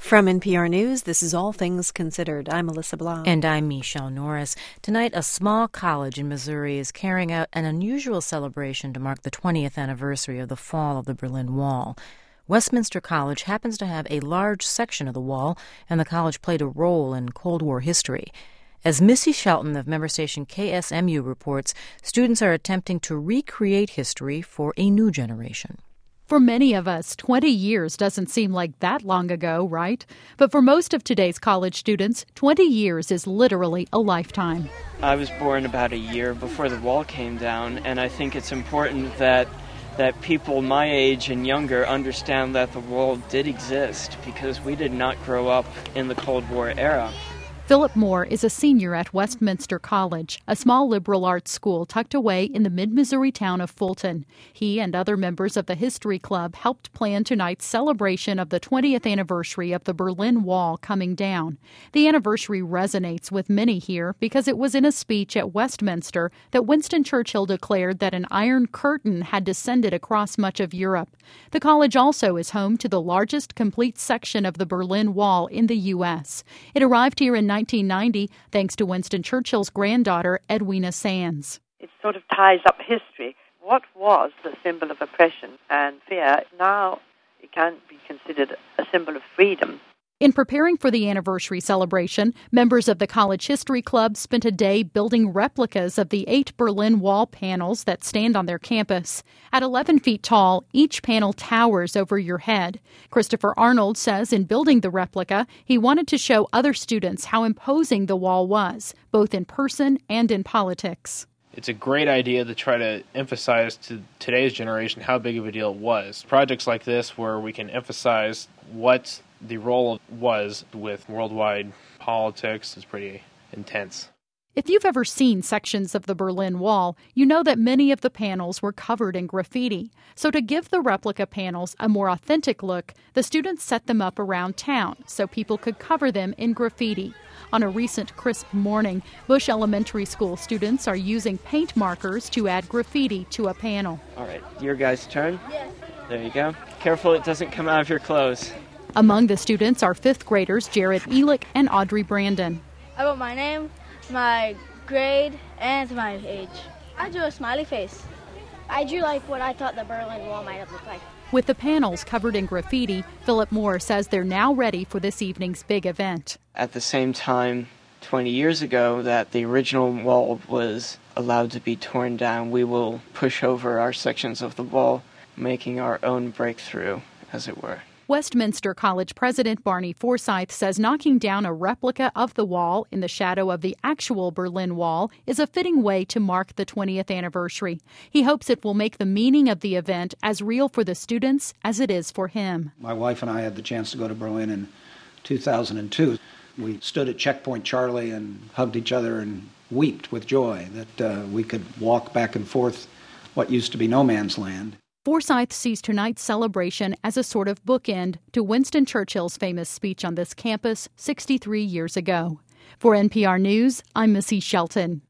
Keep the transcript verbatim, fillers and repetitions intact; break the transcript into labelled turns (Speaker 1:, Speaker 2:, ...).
Speaker 1: From N P R News, this is All Things Considered. I'm Melissa Blau.
Speaker 2: And I'm Michelle Norris. Tonight, a small college in Missouri is carrying out an unusual celebration to mark the twentieth anniversary of the fall of the Berlin Wall. Westminster College happens to have a large section of the wall, and the college played a role in Cold War history. As Missy Shelton of member station K S M U reports, students are attempting to recreate history for a new generation.
Speaker 3: For many of us, twenty years doesn't seem like that long ago, right? But for most of today's college students, twenty years is literally a lifetime.
Speaker 4: I was born about a year before the wall came down, and I think it's important that that people my age and younger understand that the wall did exist, because we did not grow up in the Cold War era.
Speaker 3: Philip Moore is a senior at Westminster College, a small liberal arts school tucked away in the mid-Missouri town of Fulton. He and other members of the History Club helped plan tonight's celebration of the twentieth anniversary of the Berlin Wall coming down. The anniversary resonates with many here because it was in a speech at Westminster that Winston Churchill declared that an iron curtain had descended across much of Europe. The college also is home to the largest complete section of the Berlin Wall in the U S. It arrived here in nineteen ninety thanks to Winston Churchill's granddaughter, Edwina Sands.
Speaker 5: It sort of ties up history. What was the symbol of oppression and fear, now it can be considered a symbol of freedom.
Speaker 3: In preparing for the anniversary celebration, members of the College History Club spent a day building replicas of the eight Berlin Wall panels that stand on their campus. At eleven feet tall, each panel towers over your head. Christopher Arnold says in building the replica, he wanted to show other students how imposing the wall was, both in person and in politics.
Speaker 6: It's a great idea to try to emphasize to today's generation how big of a deal it was. Projects like this where we can emphasize what the role was with worldwide politics is pretty intense.
Speaker 3: If you've ever seen sections of the Berlin Wall, you know that many of the panels were covered in graffiti. So to give the replica panels a more authentic look, the students set them up around town so people could cover them in graffiti. On a recent crisp morning, Bush Elementary School students are using paint markers to add graffiti to a panel.
Speaker 4: All right, your guys' turn. Yes. There you go. Careful it doesn't come out of your clothes.
Speaker 3: Among the students are fifth graders Jared Elick and Audrey Brandon.
Speaker 7: I wrote my name, my grade, and my age. I drew a smiley face.
Speaker 8: I drew like what I thought the Berlin Wall might have looked like.
Speaker 3: With the panels covered in graffiti, Philip Moore says they're now ready for this evening's big event.
Speaker 4: At the same time, twenty years ago, that the original wall was allowed to be torn down, we will push over our sections of the wall, making our own breakthrough, as it were.
Speaker 3: Westminster College President Barney Forsyth says knocking down a replica of the wall in the shadow of the actual Berlin Wall is a fitting way to mark the twentieth anniversary. He hopes it will make the meaning of the event as real for the students as it is for him.
Speaker 9: My wife and I had the chance to go to Berlin in two thousand two. We stood at Checkpoint Charlie and hugged each other and wept with joy that uh, we could walk back and forth what used to be no man's land.
Speaker 3: Forsyth sees tonight's celebration as a sort of bookend to Winston Churchill's famous speech on this campus sixty-three years ago. For N P R News, I'm Missy Shelton.